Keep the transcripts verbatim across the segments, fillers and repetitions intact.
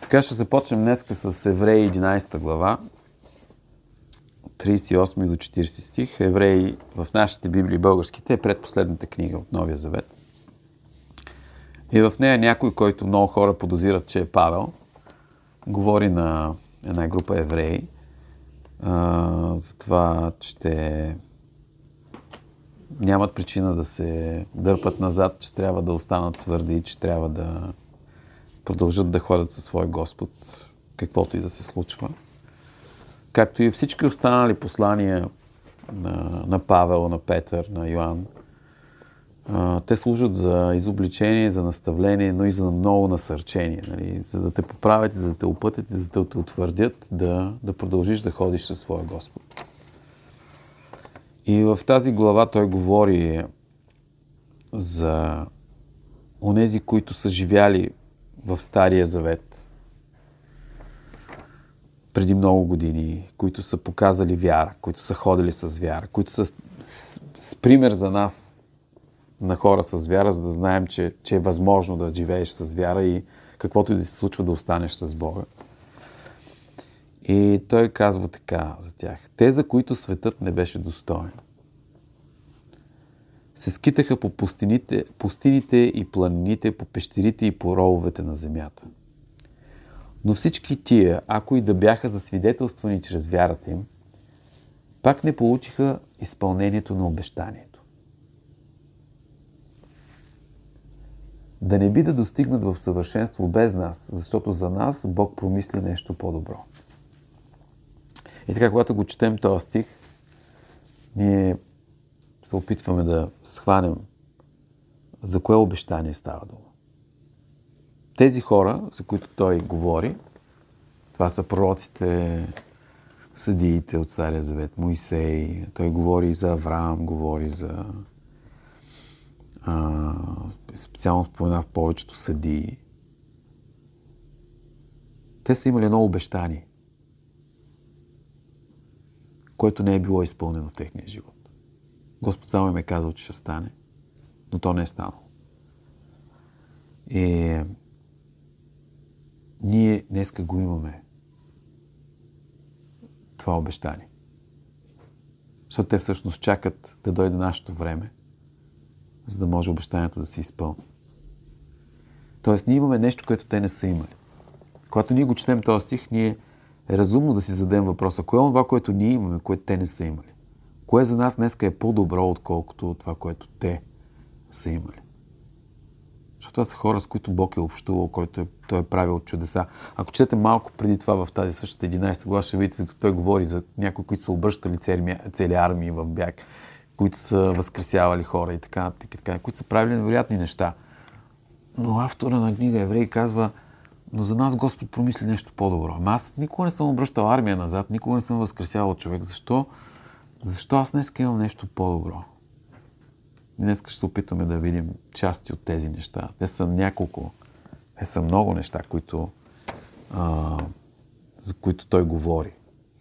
Така ще започнем днес с Евреи единадесета глава, тридесет и осми до четиридесети стих. Евреи в нашите Библии българските е предпоследната книга от Новия Завет. И в нея някой, който много хора подозират, че е Павел, говори на една група евреи а, за това, че нямат причина да се дърпат назад, че трябва да останат твърди, че трябва да продължат да ходят със свой Господ, каквото и да се случва. Както и всички останали послания на, на Павел, на Петър, на Йоан, а, те служат за изобличение, за наставление, но и за много насърчение, нали? За да те поправят, за да те опътят, за да те утвърдят, да, да продължиш да ходиш със своя Господ. И в тази глава той говори за онези, които са живяли в Стария Завет преди много години, които са показали вяра, които са ходили с вяра, които са с, с пример за нас на хора с вяра, за да знаем, че, че е възможно да живееш с вяра и каквото и да се случва, да останеш с Бога. И той казва така за тях: те, за които светът не беше достоен, се скитаха по пустините, пустините и планините, по пещерите и по рововете на земята. Но всички тия, ако и да бяха засвидетелствани чрез вярата им, пак не получиха изпълнението на обещанието. Да не би да достигнат в съвършенство без нас, защото за нас Бог промисли нещо по-добро. И така, когато го четем този стих, ние се опитваме да схванем за кое обещание става дума. Тези хора, за които той говори, това са пророците, съдиите от Стария Завет, Моисей, той говори за Авраам, говори за а, специално спомена в повечето съдии. Те са имали едно обещание, което не е било изпълнено в техния живот. Господ само им е казал, че ще стане, но то не е станало. И ние днеска го имаме това обещание. Защото те всъщност чакат да дойде нашето време, за да може обещанието да се изпълни. Тоест, ние имаме нещо, което те не са имали. Когато ние го четем този стих, ние е разумно да си зададем въпроса: кое е това, което ние имаме, което те не са имали? Кое за нас днеска е по-добро, отколкото това, което те са имали? Защото това са хора, с които Бог е общувал, който е, той е правил чудеса. Ако четете малко преди това в тази същата единадесета глава, ще видите, като той говори за някои, които са обръщали цели, цели армии в бяг, които са възкресявали хора и така, така, така, които са правили невероятни неща. Но автора на книга Евреи казва: но за нас Господ промисли нещо по-добро. Ама аз никога не съм обръщал армия назад, никога не съм възкресявал човек. Защо? Защо аз днес имам нещо по-добро? Днес ще се опитаме да видим части от тези неща. Те са няколко, те са много неща, които, а, за които той говори.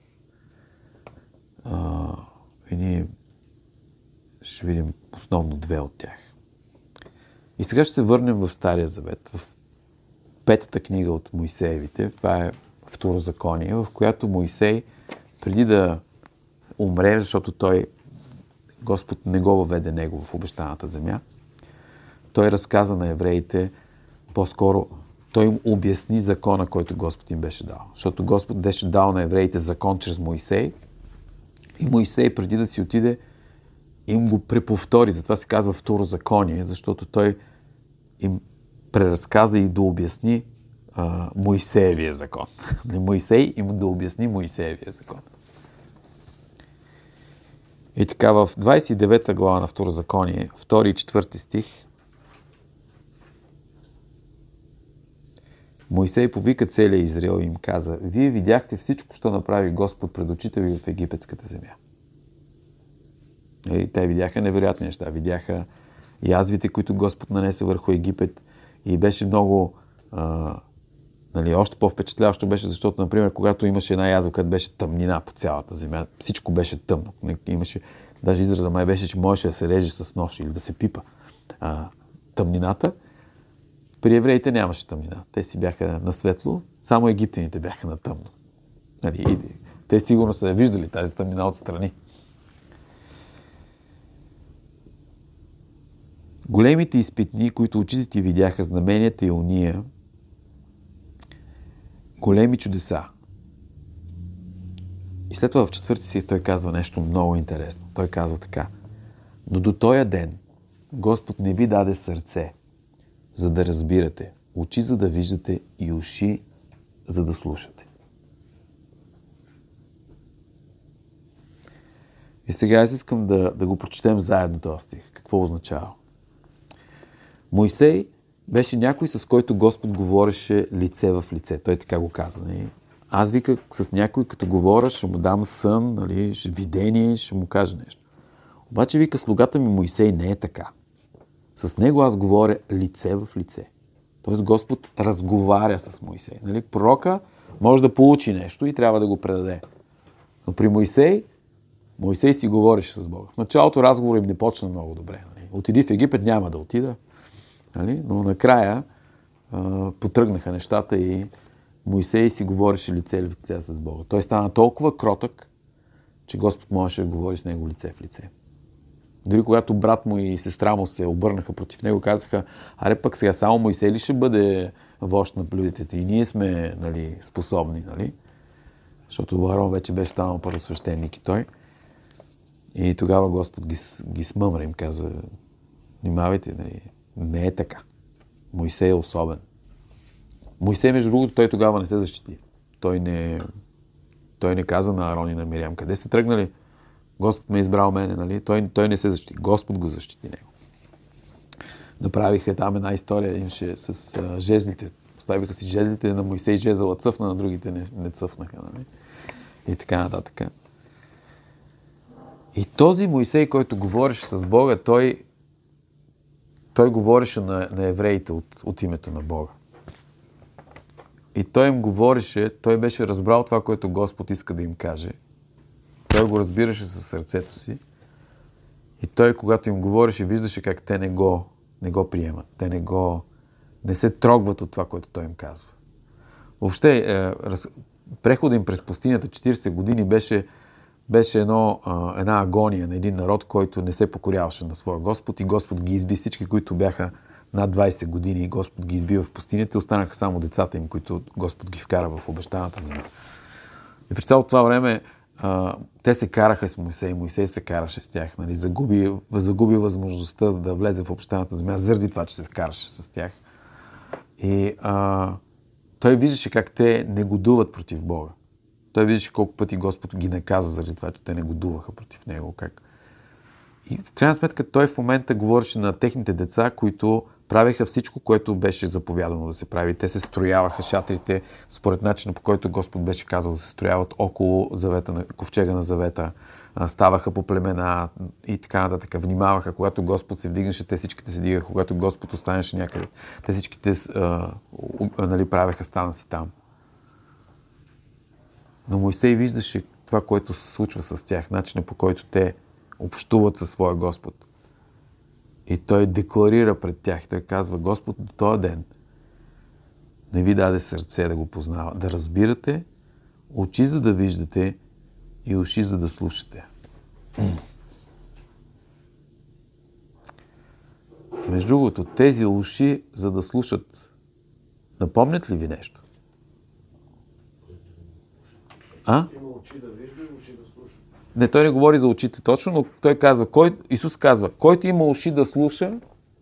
А, и ние ще видим основно две от тях. И сега ще се върнем в Стария Завет, в петата книга от Моисеевите. Това е Второзаконие, в която Моисей, преди да умре, защото той, Господ не го въведе него в обещаната земя, той разказа на евреите, по-скоро той им обясни закона, който Господ им беше дал. Защото Господ беше дал на евреите закон чрез Моисей и Моисей, преди да си отиде, им го преповтори. Затова се казва Второзаконие, защото той им преразказа и дообясни а, Моисеевия закон. Моисей им дообясни Моисеевия закон. И така, в двадесет и девета глава на Второзаконие, втори и четвърти стих, Моисей повика целия Израил и им каза: вие видяхте всичко, що направи Господ пред очите ви в египетската земя. И те видяха невероятни неща. Видяха язвите, които Господ нанесе върху Египет, и беше много, а, нали, още по-впечатляващо беше, защото, например, когато имаше една язва, където беше тъмнина по цялата земя, всичко беше тъмно. Имаше, даже израза май беше, че можеше да се реже с нож или да се пипа а, тъмнината. При евреите нямаше тъмнина. Те си бяха на светло, Само египтяните бяха на тъмно. Нали, и те сигурно са виждали тази тъмнина отстрани. Големите изпитни, които очите ти видяха, знаменията и уния, големи чудеса. И след това в четвърти си той казва нещо много интересно. Той казва така: но до този ден Господ не ви даде сърце, за да разбирате, очи, за да виждате и уши, за да слушате. И сега аз искам да, да го прочетем заедно този стих. Какво означава? Мойсей беше някой, с който Господ говореше лице в лице. Той така го каза. Не? Аз вика с някой, като говоря, ще му дам сън, нали, видение, ще му кажа нещо. Обаче вика, слугата ми Мойсей не е така. С него аз говоря лице в лице. Тоест Господ разговаря с Мойсей. Нали? Пророка може да получи нещо и трябва да го предаде. Но при Мойсей, Мойсей си говореше с Бога. В началото разговор им не почна много добре. Нали? Отиди в Египет, няма да отида. Нали? Но накрая а, потръгнаха нещата и Мойсей си говореше лице в лице с Бога. Той стана толкова кротък, че Господ можеше да говори с него лице в лице. Дори когато брат му и сестра му се обърнаха против него, казаха: аре пък сега само Мойсей ли ще бъде вожд на людите? И ние сме, нали, способни, нали? Защото Аарон вече беше станал първосвещеник и той. И тогава Господ ги, ги смъмра, им каза: внимавайте, нали? Не е така. Мойсей е особен. Мойсей, между другото, той тогава не се защити. Той не, той не каза на Аарон и на Мириам: къде сте тръгнали? Господ ме е избрал мене, нали? Той, той не се защити. Господ го защити него. Направиха там една история, имаше с а, жезлите. Поставиха си жезлите, на Мойсей жезъла цъфна, на другите не, не цъфнаха, нали? И така нататък. И този Мойсей, който говореше с Бога, той, той говореше на, на евреите от, от името на Бога. И той им говореше, той беше разбрал това, което Господ иска да им каже. Той го разбираше със сърцето си. И той, когато им говореше, виждаше как те не го, не го приемат. Те не го, не се трогват от това, което той им казва. Въобще, е, раз, преходът им през пустинята четирийсет години беше, беше едно, е, една агония на един народ, който не се покоряваше на своя Господ и Господ ги изби. Всички, които бяха над двайсет години и Господ ги избива в пустинята, останаха само децата им, които Господ ги вкара в обещаната земя. И през цялото това време а, те се караха с Мойсей, Мойсей се караше с тях, нали, загуби, загуби възможността да влезе в обещаната земя, заради това, че се караше с тях. И а, той виждаше как те негодуват против Бога. Той виждаше колко пъти Господ ги наказа заради това, че те негодуваха против него. Как... И в крайна сметка той в момента говореше на техните деца, които правеха всичко, което беше заповядано да се прави. Те се строяваха шатрите според начина, по който Господ беше казал да се строяват около завета, на ковчега на завета. Ставаха по племена и така нататък. Внимаваха, когато Господ се вдигнеше, те всичките се дигаха. Когато Господ останеше някъде, те всичките а, нали, правеха стана си там. Но Мойсей виждаше това, което се случва с тях, начина, по който те общуват със своя Господ. И той декларира пред тях. Той казва: Господ до този ден не ви даде сърце да го познава, да разбирате, очи за да виждате и уши за да слушате. И между другото, тези уши за да слушат, напомнят ли ви нещо? А? Има очи да вижда и уши да слуша. Не, той не говори за очите точно, но той казва, кой, Исус казва: който има уши да слуша,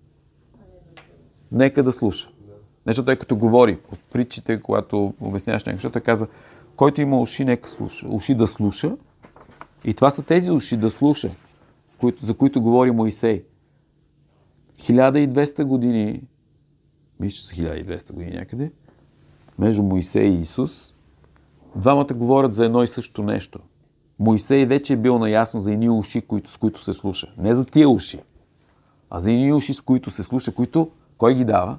нека да слуша. Нещо той като говори в притчите, когато обясняваш нещо, той казва: който има уши, нека слуша. Уши да слуша. И това са тези уши да слуша, които, за които говори Мойсей. хиляда и двеста години, мисля, че са хиляда и двеста години някъде, между Мойсей и Исус, двамата говорят за едно и също нещо. Мойсей вече е бил наясно за едни уши, които, с които се слуша. Не за тия уши, а за едни уши, с които се слуша, които кой ги дава?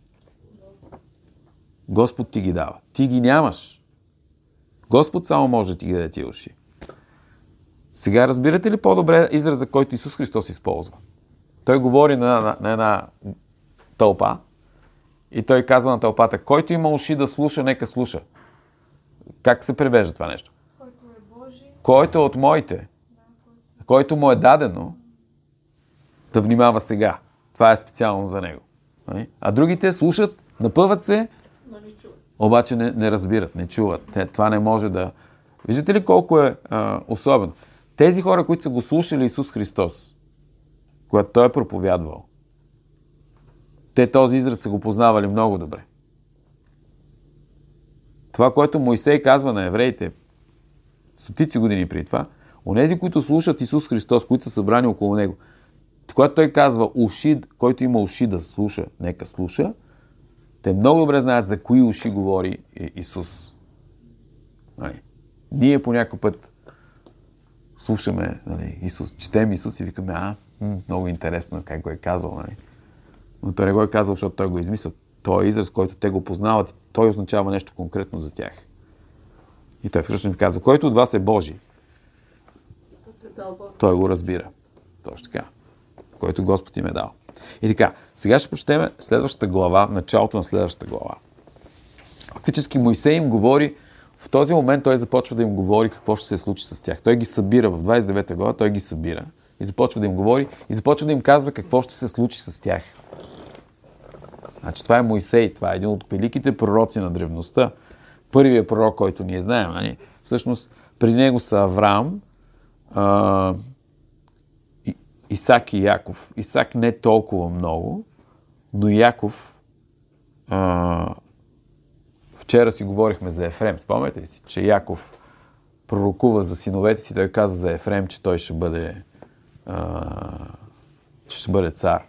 Господ ти ги дава. Ти ги нямаш. Господ само може да ти ги даде тия уши. Сега разбирате ли по-добре израза, който Исус Христос използва? Той говори на, на, на една тълпа И той казва на тълпата, който има уши да слуша, нека слуша. Как се превежда това нещо? Който е Божий. Който е от моите, който му е дадено, да внимава сега. Това е специално за него. А другите слушат, напъват се, обаче не, не разбират, не чуват. Те, това не може да... Виждате ли колко е а, особено? Тези хора, които са го слушали Исус Христос, когато Той е проповядвал, те този израз са го познавали много добре. Това, което Мойсей казва на евреите, стотици години преди това, онези, които слушат Исус Христос, които са събрани около Него, когато Той казва, уши, който има уши да слуша, нека слуша, те много добре знаят за кои уши говори Исус. Нали? Ние по някой път слушаме, нали, Исус, четем Исус и викаме, а, м- много интересно как го е казал. Нали? Но Той не го е казал, защото Той го е измислил. Той е израз, който те го познават и Той означава нещо конкретно за тях. И Той всъщност ми казва, който от вас е Божий, Той го разбира. Точно така. Който Господ им е дал. И така, сега ще прочетем следващата глава, началото на следващата глава. Фактически Мойсей им говори, в този момент той започва да им говори какво ще се случи с тях. Той ги събира в двадесет и девета глава, той ги събира и започва да им говори и започва да им казва какво ще се случи с тях. Значи това е Мойсей, това е един от великите пророци на древността. Първият пророк, който ние знаем. Нали? Всъщност, преди него са Авраам, а, Исак и Яков. Исак не толкова много, но Яков, а, вчера си говорихме за Ефрем, спомняте ли си, че Яков пророкува за синовете си, той каза за Ефрем, че той ще бъде, а, че ще бъде цар.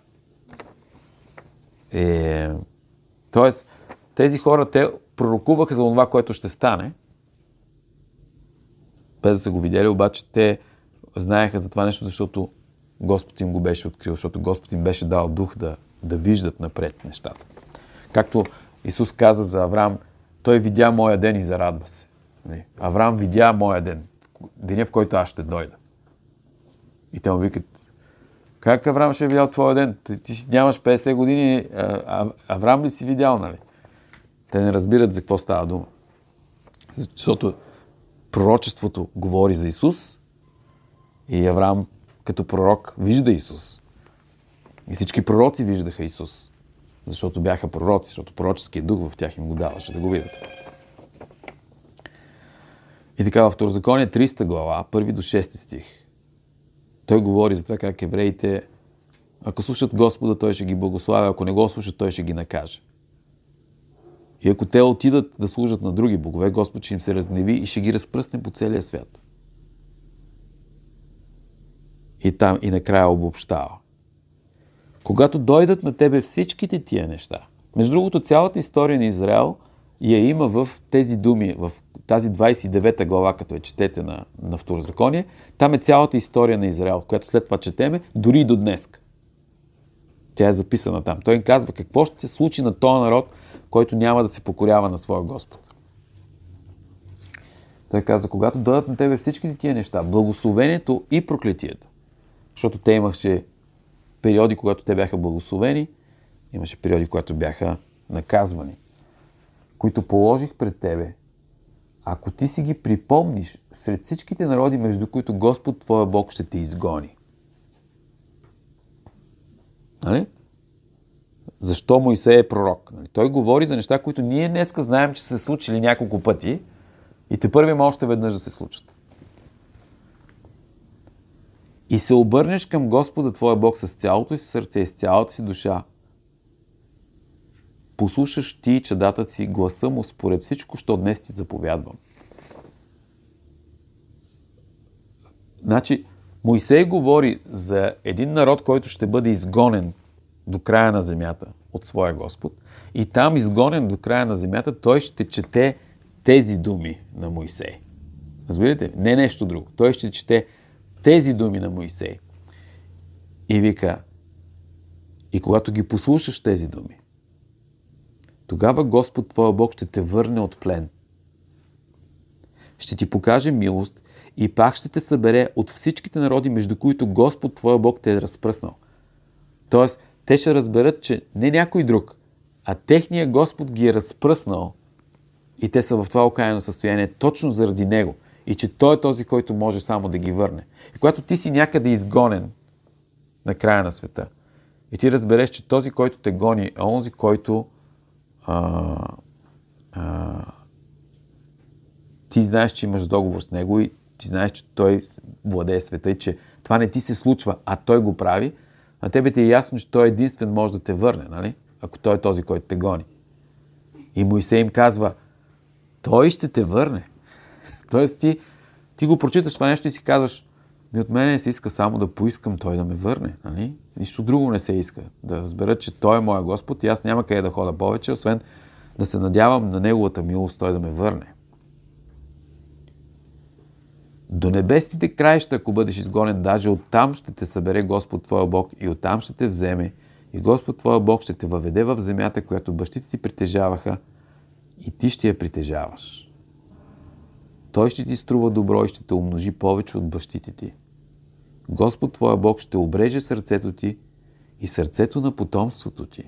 Е, тоест, тези хора, те пророкуваха за това, което ще стане, без да са го видели, обаче те знаеха за това нещо, защото Господ им го беше открил, защото Господ им беше дал дух да, да виждат напред нещата. Както Исус каза за Авраам, той видя моя ден и зарадва се. Авраам видя моя ден, деня, в който аз ще дойда. И те му викат, как Авраам ще е видял твоя ден? Ти, ти си нямаш петдесет години, а, а, Авраам ли си видял, нали? Те не разбират за какво става дума. Защото пророчеството говори за Исус и Авраам като пророк вижда Исус. И всички пророци виждаха Исус. Защото бяха пророци, защото пророческият дух в тях им го даваше да го видят. И така във Второзаконие тридесета глава, първи до шести стих. Той говори за това как евреите, ако слушат Господа, Той ще ги благославя, ако не го слушат, Той ще ги накаже. И ако те отидат да служат на други богове, Господ ще им се разгневи и ще ги разпръсне по целия свят. И там и накрая обобщава. Когато дойдат на тебе всичките тия неща, между другото цялата история на Израел я има в тези думи, в тази двадесет и девета глава, като я четете на, на Второзаконие, там е цялата история на Израел, която след това четеме, дори и до днес. Тя е записана там. Той им казва какво ще се случи на този народ, който няма да се покорява на своя Господ. Той казва, когато дойдат на тебе всичките тия неща, благословението и проклетията, защото те имаше периоди, когато те бяха благословени, имаше периоди, когато бяха наказвани, които положих пред тебе, ако ти си ги припомниш сред всичките народи, между които Господ твоя Бог ще те изгони. Нали? Защо Мойсей е пророк? Нали? Той говори за неща, които ние днеска знаем, че са се случили няколко пъти и те първи има още веднъж да се случат. И се обърнеш към Господа твоя Бог с цялото си сърце и с цялата си душа. Послушаш ти и чадата си гласа му според всичко, що днес ти заповядвам. Значи, Мойсей говори за един народ, който ще бъде изгонен до края на земята от своя Господ. И там, изгонен до края на земята, той ще чете тези думи на Мойсей. Разбирате? Не нещо друго. Той ще чете тези думи на Мойсей. И вика, и когато ги послушаш тези думи, тогава Господ твоя Бог ще те върне от плен. Ще ти покаже милост и пак ще те събере от всичките народи, между които Господ твоя Бог те е разпръснал. Тоест, те ще разберат, че не някой друг, а техният Господ ги е разпръснал и те са в това окаяно състояние точно заради Него. И че Той е този, който може само да ги върне. И когато ти си някъде изгонен на края на света и ти разбереш, че този, който те гони, е онзи, който а, а, ти знаеш, че имаш договор с Него и ти знаеш, че Той владее света и че това не ти се случва, а Той го прави, на тебе ти е ясно, че Той единствен може да те върне, нали? Ако Той е този, който те гони. И Моисей им казва, Той ще те върне. Тоест ти, ти го прочиташ това нещо и си казваш, ми от мене се иска само да поискам Той да ме върне. Нали? Нищо друго не се иска. Да разбера, че Той е моя Господ и аз няма къде да хода повече, освен да се надявам на Неговата милост Той да ме върне. До небесните краища, ако бъдеш изгонен, даже оттам ще те събере Господ Твоя Бог и оттам ще те вземе и Господ Твоя Бог ще те въведе в земята, която бащите ти притежаваха и ти ще я притежаваш. Той ще ти струва добро и ще те умножи повече от бащите ти. Господ Твоя Бог ще обреже сърцето ти и сърцето на потомството ти.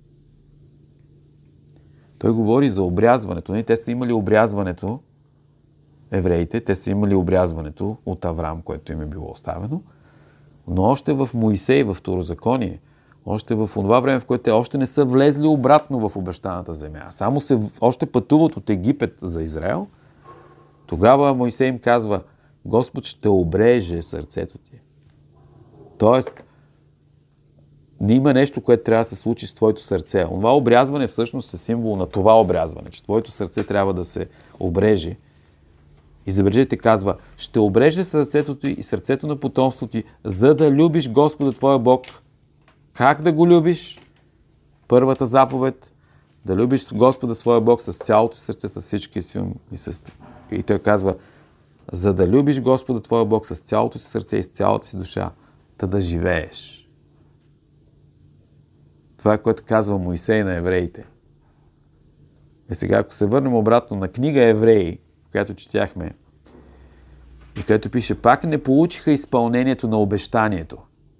Той говори за обрязването. Не? Те са имали обрязването, евреите, те са имали обрязването от Авраам, което им е било оставено, но още в Моисей, в Второзаконие, още в това време, в което те още не са влезли обратно в обещаната земя, а само се още пътуват от Египет за Израел, тогава Моисей им казва, Господ ще обреже сърцето ти. Тоест, не има нещо, което трябва да се случи с твоето сърце. Това обрязване всъщност е символ на това обрязване, че твоето сърце трябва да се обреже. И забележете, казва, ще обреже сърцето ти и сърцето на потомството ти, за да любиш Господа твоя Бог. Как да го любиш? Първата заповед, да любиш Господа своя Бог с цялото сърце, с всички си ум и с... И той казва, за да любиш Господа твоя Бог с цялото си сърце и с цялата си душа, та да живееш. Това е, което казва Моисей на евреите. И сега, ако се върнем обратно на книга Евреи, която четяхме, и където пише, пак не получиха изпълнението на обещанието.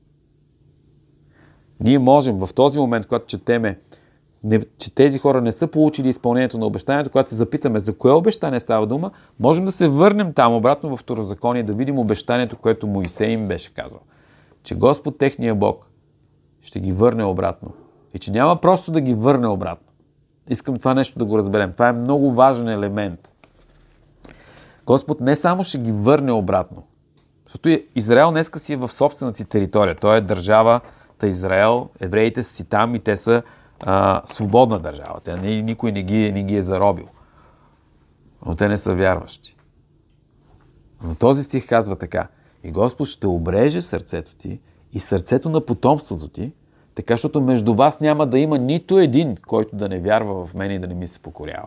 Ние можем в този момент, когато четеме, не, че тези хора не са получили изпълнението на обещанието, когато се запитаме за кое обещание става дума, можем да се върнем там обратно в Второзаконие, да видим обещанието, което Моисей им беше казал. Че Господ, техния Бог, ще ги върне обратно. И че няма просто да ги върне обратно. Искам това нещо да го разберем. Това е много важен елемент. Господ не само ще ги върне обратно, защото Израел днеска си е в собствената си територия. Той е държавата Израел, евреите са си там и те са а, свободна държава. Те, никой не ги, не ги е заробил. Но те не са вярващи. Но този стих казва така. И Господ ще обреже сърцето ти и сърцето на потомството ти, така, защото между вас няма да има нито един, който да не вярва в мен и да не ми се покорява.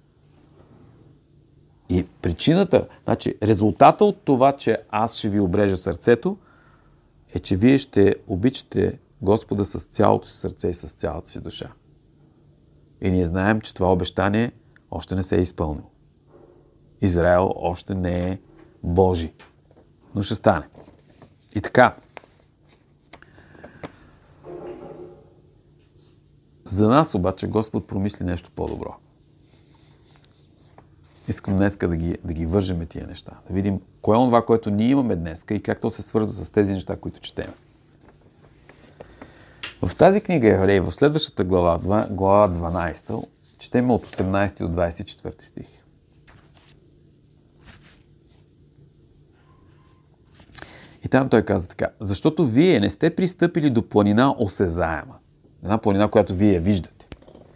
И причината, значи резултата от това, че аз ще ви обрежа сърцето, е, че вие ще обичате Господа с цялото си сърце и с цялата си душа. И ние знаем, че това обещание още не се е изпълнило. Израел още не е Божий. Но ще стане. И така. За нас обаче Господ промисли нещо по-добро. Искам днеска да ги, да ги вържеме тия неща. Да видим кое е това, което ние имаме днеска и как то се свързва с тези неща, които четем. В тази книга Евреи, в следващата глава, глава дванадесета, четем от осемнадесети до двадесет и четвърти стих. И там той каза така. Защото вие не сте пристъпили до планина осезаема. Една планина, която вие я виждате.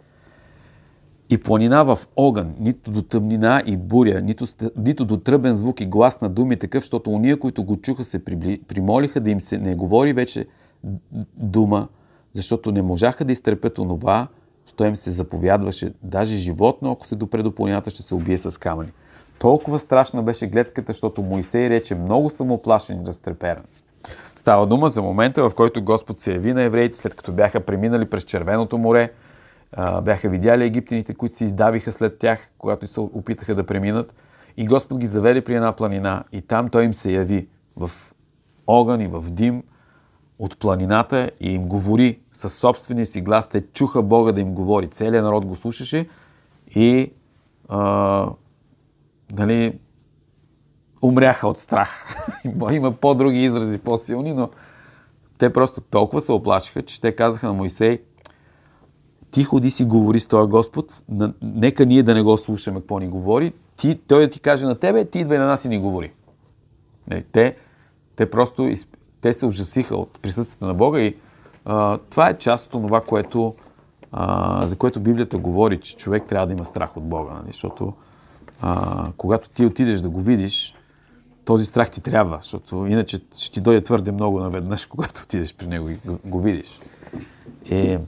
И планина в огън, нито до тъмнина и буря, нито, нито до тръбен звук и глас на думи такъв, защото уния, които го чуха, се прибли, примолиха да им се не говори вече дума, защото не можаха да изтърпят онова, що им се заповядваше. Даже животно, ако се допре до планината, ще се убие с камъни. Толкова страшна беше гледката, защото Моисей рече, много съм оплашен и разтреперан. Става дума за момента, в който Господ се яви на евреите, след като бяха преминали през Червеното море, бяха видяли египтяните, които се издавиха след тях, когато се опитаха да преминат. И Господ ги заведе при една планина и там Той им се яви в огън и в дим от планината и им говори със собствения си глас. Те чуха Бога да им говори. Целият народ го слушаше и а, нали, умряха от страх. Има по-други изрази, по-силни, но те просто толкова се оплашиха, че те казаха на Моисей: ти ходи си говори с този Господ, нека ние да не го слушаме какво ни говори, ти, той да ти каже на тебе, ти идва и на нас и ни говори. Те, те просто те се ужасиха от присъствието на Бога и а, това е част от това, което, а, за което Библията говори, че човек трябва да има страх от Бога, нали? Защото а, когато ти отидеш да го видиш, този страх ти трябва, защото иначе ще ти дойде твърде много наведнъж, когато отидеш при него и го, го видиш. И,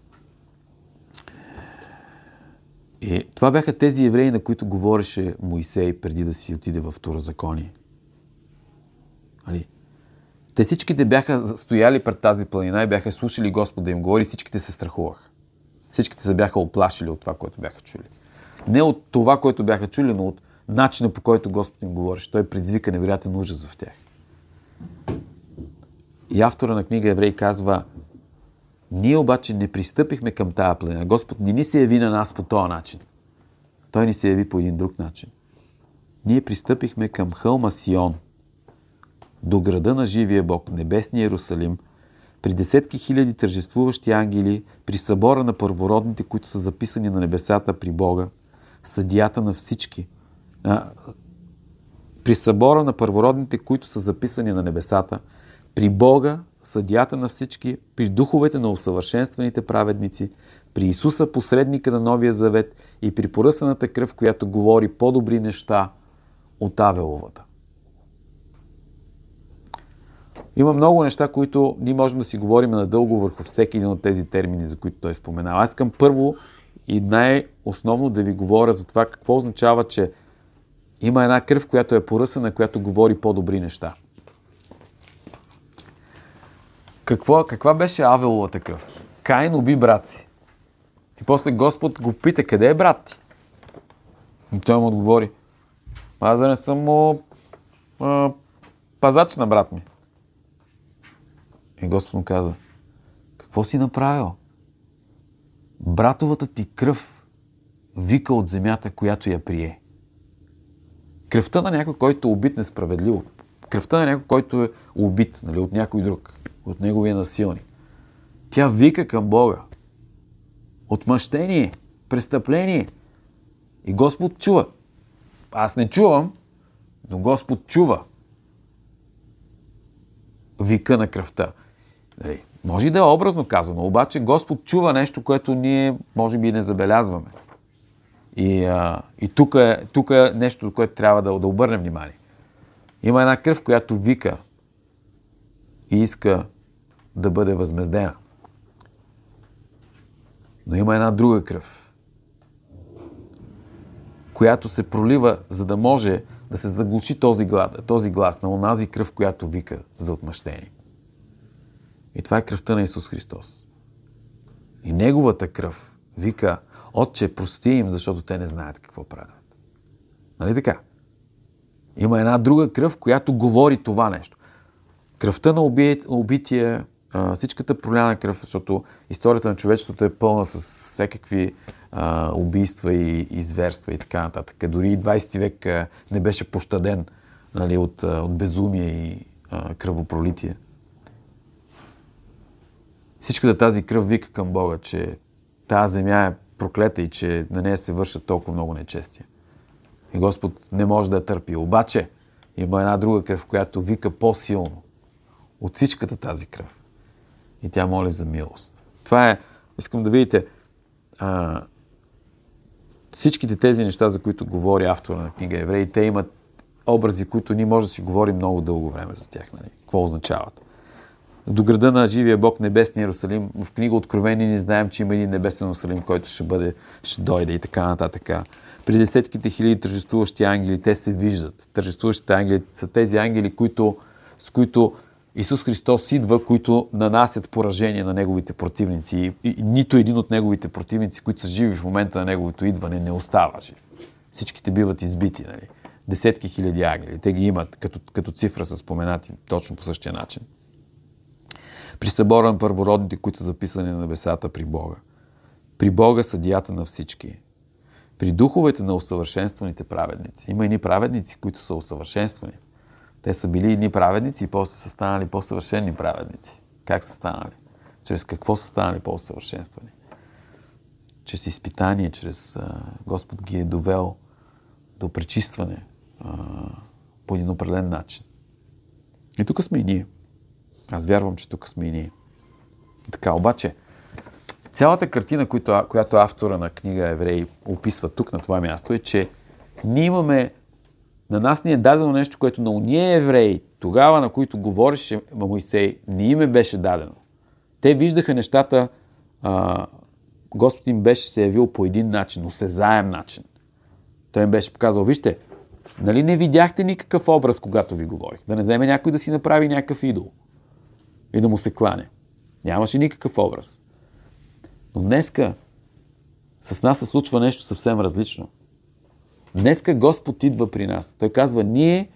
и това бяха тези евреи, на които говореше Моисей преди да си отиде в Второзаконие. Али? Те всичките бяха стояли пред тази планина и бяха слушали Господ да им говори, всичките се страхуваха. Всичките се бяха оплашили от това, което бяха чули. Не от това, което бяха чули, но от начина, по който Господ им говореше. Той предизвика невероятен ужас в тях. И автора на книга Евреи казва: ние обаче не пристъпихме към тая планина. Господ не ни се яви на нас по този начин. Той ни се яви по един друг начин. Ние пристъпихме към хълма Сион, до града на живия Бог, небесния Иерусалим, при десетки хиляди тържествуващи ангели, при събора на първородните, които са записани на небесата при Бога, съдията на всички. А, при събора на първородните, които са записани на небесата, при Бога, съдията на всички, при духовете на усъвършенстваните праведници, при Исуса, посредника на Новия Завет, и при поръсаната кръв, която говори по-добри неща от Авеловата. Има много неща, които ние можем да си говорим надълго върху всеки един от тези термини, за които той споменава. Аз искам първо и най-основно да ви говоря за това какво означава, че има една кръв, която е поръсана, която говори по-добри неща. Какво, каква беше Авеловата кръв? Каин уби брат си. И после Господ го пита: къде е брат ти? И той му отговори: аз да не съм му а, пазач на брат ми. И Господ му каза: какво си направил? Братовата ти кръв вика от земята, която я прие. Кръвта на някой, който е убит несправедливо. Кръвта на някой, който е убит, нали, от някой друг, от неговия насилник. Тя вика към Бога. Отмъщение, престъпление. И Господ чува. Аз не чувам, но Господ чува вика на кръвта. Нали, може и да е образно казано, обаче Господ чува нещо, което ние може би не забелязваме. И, а, и тук е, тук е нещо, което трябва да, да обърнем внимание. Има една кръв, която вика и иска да бъде възмездена. Но има една друга кръв, която се пролива, за да може да се заглуши този глас, този глас на онази кръв, която вика за отмъщение. И това е кръвта на Исус Христос. И Неговата кръв вика: Отче, прости им, защото те не знаят какво правят. Нали така? Има една друга кръв, която говори това нещо. Кръвта на убития, всичката проляна кръв, защото историята на човечеството е пълна с всякакви а, убийства и, и зверства и така нататък. Дори и двайсети век а, не беше пощаден, нали, от, от безумие и а, кръвопролитие. Всичката тази кръв вика към Бога, че тази земя е проклета и че на нея се вършат толкова много нечестия. И Господ не може да я търпи. Обаче има една друга кръв, която вика по-силно от всичката тази кръв. И тя моли за милост. Това е, искам да видите, а, всичките тези неща, за които говори автора на книга Евреи, те имат образи, които ние може да си говорим много дълго време за тях. Нали? Какво означават? До града на живия Бог, небесния Иерусалим, в книга Откровение ни знаем, че има един небесен Иерусалим, който ще бъде, ще дойде и така нататък. При десетките хиляди тържествуващи ангели, те се виждат. Тържествуващите ангели са тези ангели, които, с които Исус Христос идва, които нанасят поражение на неговите противници. И, и нито един от неговите противници, които са живи в момента на неговото идване, не остава жив. Всичките биват избити. Нали? Десетки хиляди ангели. Те ги имат като, като цифра са споменати точно по същия начин. При събора на първородните, които са записани на небесата при Бога. При Бога съдията на всички. При духовете на усъвършенстваните праведници. Има едни праведници, които са усъвършенствани. Те са били едни праведници и после са станали по-съвършени праведници. Как са станали? Чрез какво са станали по-усъвършенствани? Чрез изпитание, чрез а, Господ ги е довел до пречистване а, по един определен начин. И тук сме и ние. Аз вярвам, че тук сме и ние. И така, обаче, цялата картина, която, която автора на книга Евреи описва тук на това място е, че ние имаме, на нас ни е дадено нещо, което на уния евреи, тогава на които говореше Моисей, не им беше дадено. Те виждаха нещата, а, Господ им беше се явил по един начин, осезаем начин. Той им беше показал, вижте, нали не видяхте никакъв образ, когато ви говорих? Да не вземе някой да си направи някакъв идол и да му се клане. Нямаше никакъв образ. Но днеска с нас се случва нещо съвсем различно. Днеска Господ идва при нас. Той казва, ние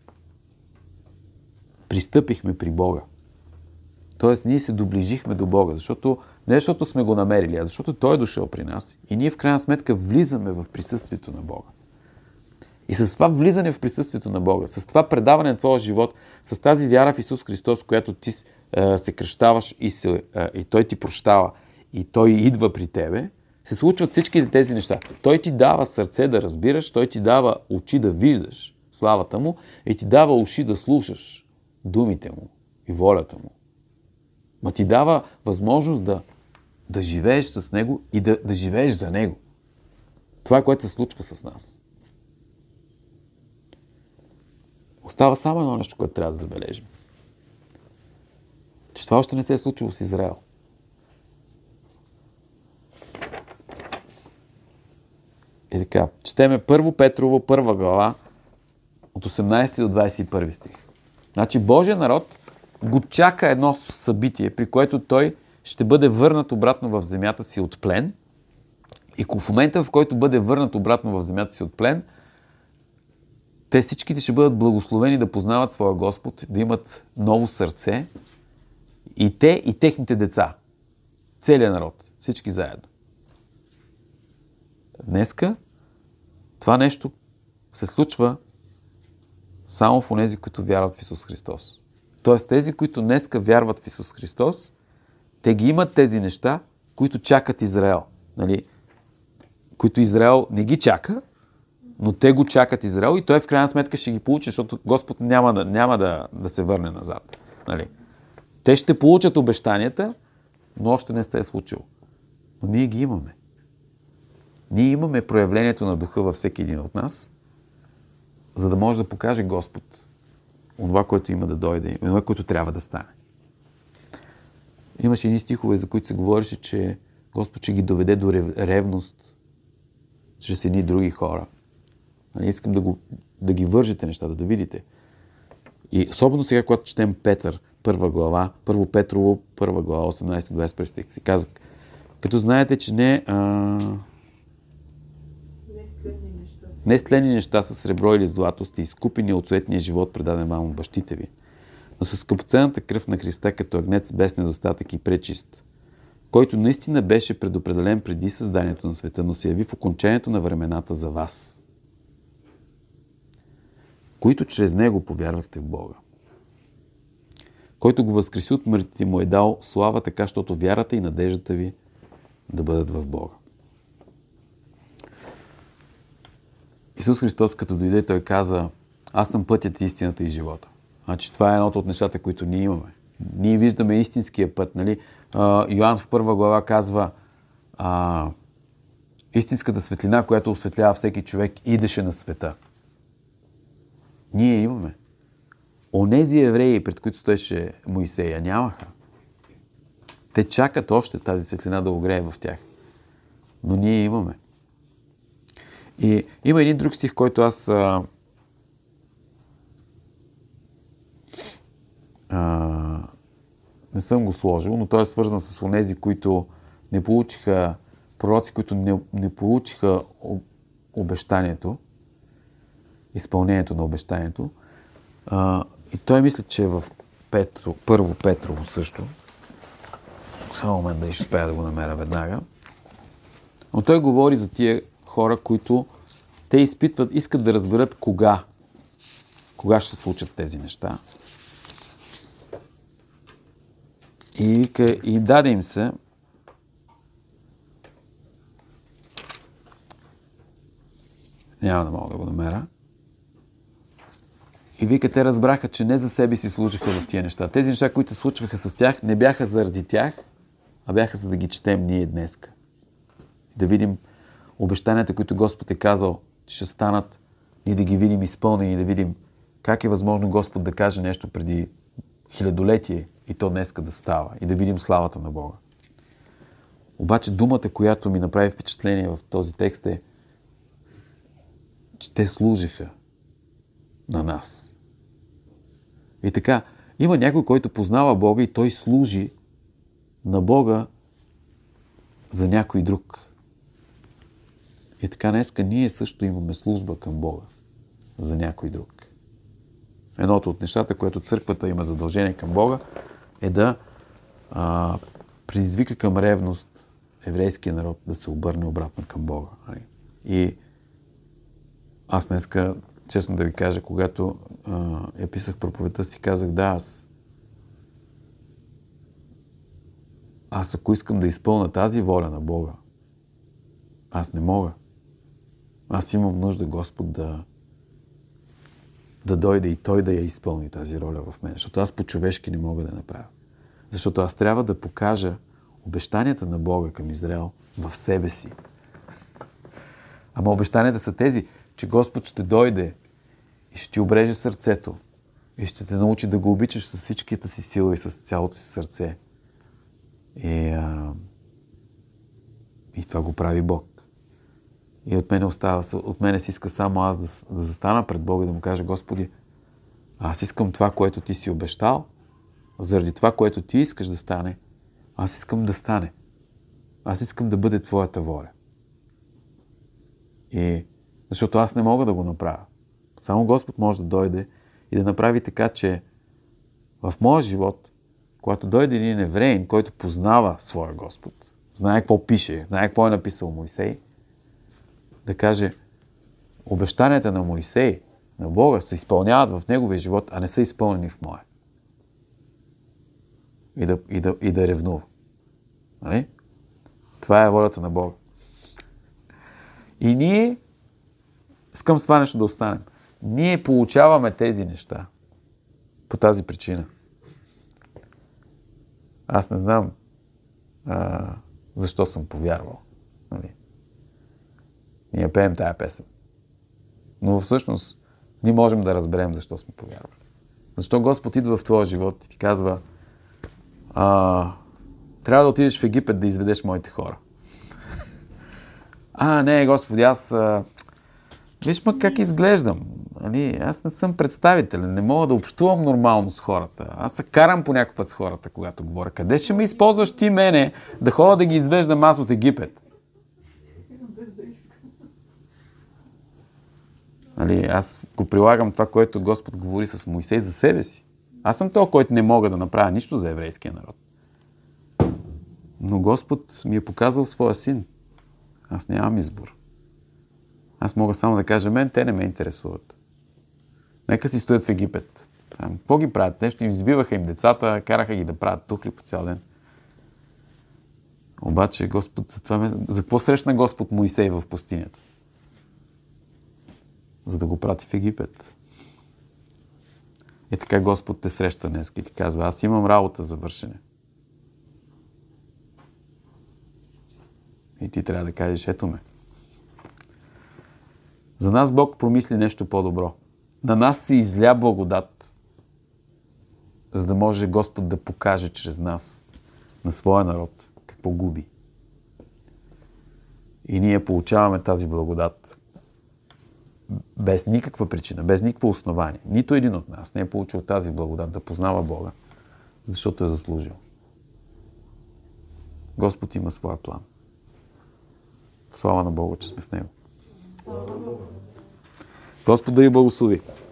пристъпихме при Бога. Тоест, ние се доближихме до Бога, защото, не защото сме го намерили, а защото Той е дошъл при нас и ние в крайна сметка влизаме в присъствието на Бога. И с това влизане в присъствието на Бога, с това предаване на твоя живот, с тази вяра в Исус Христос, която ти е, се кръщаваш и, се, е, и Той ти прощава, и Той идва при тебе, се случват всички тези неща. Той ти дава сърце да разбираш, Той ти дава очи да виждаш славата Му и ти дава уши да слушаш думите Му и волята Му. Ма ти дава възможност да, да живееш с Него и да, да живееш за Него. Това е, което се случва с нас. Остава само едно нещо, което трябва да забележим. Че това още не се е случило с Израел. И така, четеме Първо Петрово, първа глава, от осемнайсети до двайсет и първи стих. Значи Божия народ го чака едно събитие, при което той ще бъде върнат обратно в земята си от плен. И в момента, в който бъде върнат обратно в земята си от плен, те всичките ще бъдат благословени да познават своя Господ, да имат ново сърце. И те, и техните деца. Целият народ. Всички заедно. Днеска това нещо се случва само в онези, които вярват в Исус Христос. Тоест тези, които днеска вярват в Исус Христос, те ги имат тези неща, които чакат Израел. Нали? Които Израел не ги чака, но те го чакат Израел и той в крайна сметка ще ги получи, защото Господ няма да, няма да, да се върне назад. Нали? Те ще получат обещанията, но още не се е случило. Но ние ги имаме. Ние имаме проявлението на Духа във всеки един от нас, за да може да покаже Господ това, което има да дойде, и това, което трябва да стане. Имаше едни стихове, за които се говореше, че Господ ще ги доведе до ревност чрез едни други хора. Нали, искам да, го, да ги вържете нещата, да видите. И особено сега, когато четем Петър, първа глава, Първо Петрово, първа глава, осемнайсети до двайсет и първи стих, се казва, като знаете, че не... А... Не стлени неща с сребро или злато сте изкупени от суетния живот, предаден вам от бащите ви, но с скъпоценната кръв на Христа като агнец без недостатък и пречист, който наистина беше предопределен преди създанието на света, но се яви в окончанието на времената за вас, които чрез Него повярвахте в Бога, който го възкреси от мъртвите и му е дал слава, така, защото вярата и надеждата ви да бъдат в Бога. Исус Христос, като дойде, Той каза, аз съм пътят, истината и живота. Значи това е едното от нещата, които ние имаме. Ние виждаме истинския път. Нали? Йоан в първа глава казва, а, истинската светлина, която осветлява всеки човек, идеше на света. Ние имаме. Онези евреи, пред които стоеше Моисея, нямаха. Те чакат още тази светлина да огрее в тях. Но ние имаме. И има един друг стих, който аз а, а, не съм го сложил, но той е свързан с онези, които не получиха, пророци, които не, не получиха обещанието, изпълнението на обещанието. А, и той мисля, че е в Петро, Първо Петрово също. Само момент да ще успея да го намеря веднага. Но той говори за тия хора, които те изпитват, искат да разберат кога. Кога ще се случат тези неща. И вика, и даде им се няма да мога да го намеря. И вика, те разбраха, че не за себе си служиха в тия неща. Тези неща, които се случваха с тях, не бяха заради тях, а бяха за да ги четем ние днеска. Да видим обещанията, които Господ е казал, че ще станат, и да ги видим изпълнени, и да видим как е възможно Господ да каже нещо преди хилядолетие и то днеска да става, и да видим славата на Бога. Обаче думата, която ми направи впечатление в този текст е, че те служиха на нас. И така, има някой, който познава Бога и той служи на Бога за някой друг. И така днеска ние също имаме служба към Бога за някой друг. Едното от нещата, което църквата има задължение към Бога, е да а, предизвика към ревност еврейския народ да се обърне обратно към Бога. И аз днеска, честно да ви кажа, когато а, я писах проповедта си, казах, да, аз аз ако искам да изпълня тази воля на Бога, аз не мога. Аз имам нужда Господ да да дойде и Той да я изпълни тази роля в мен, защото аз по-човешки не мога да направя. Защото аз трябва да покажа обещанията на Бога към Израел в себе си. Ама обещанията са тези, че Господ ще дойде и ще ти обреже сърцето и ще те научи да го обичаш с всичките си сила и с цялото си сърце. И, а... и това го прави Бог. И от мене остава, от мене си иска само аз да, да застана пред Бога и да му кажа, Господи, аз искам това, което ти си обещал, заради това, което ти искаш да стане, аз искам да стане. Аз искам да бъде твоята воля. И защото аз не мога да го направя. Само Господ може да дойде и да направи така, че в моя живот, когато дойде един евреин, който познава своя Господ, знае какво пише, знае какво е написал Мойсей, да каже, обещанията на Мойсей, на Бога, се изпълняват в неговия живот, а не са изпълнени в моя. И да, и да, и да ревнува. Нали? Това е волята на Бога. И ние, искам с това нещо да останем, ние получаваме тези неща по тази причина. Аз не знам а, защо съм повярвал. Нали? Ние пеем тая песен. Но всъщност ние можем да разберем защо сме повярвали. Защо Господ идва в твоя живот и ти казва, а, трябва да отидеш в Египет да изведеш моите хора. А, не, Господи, аз... А... Виж ма как изглеждам. Али, аз не съм представителен, не мога да общувам нормално с хората. Аз се карам по някой път с хората, когато говоря. Къде ще ме използваш ти мене да ходя да ги извеждам аз от Египет? Али, аз го прилагам това, което Господ говори с Мойсей за себе си. Аз съм този, който не мога да направя нищо за еврейския народ. Но Господ ми е показал своя син. Аз нямам избор. Аз мога само да кажа, мен те не ме интересуват. Нека си стоят в Египет. Какво ги правят? Нещо им избиваха им децата, караха ги да правят тухли по цял ден. Обаче Господ, за, това ме... за какво срещна Господ Моисей в пустинята? За да го прати в Египет. И така Господ те среща днес и ти казва, аз имам работа за вършене. И ти трябва да кажеш, ето ме. За нас Бог промисли нещо по-добро. На нас се изля благодат, за да може Господ да покаже чрез нас на своя народ какво губи. И ние получаваме тази благодат без никаква причина, без никакво основание. Нито един от нас не е получил тази благодат да познава Бога, защото е заслужил. Господ има своя план. Слава на Бога, че сме в Него. Господ да ви благослови.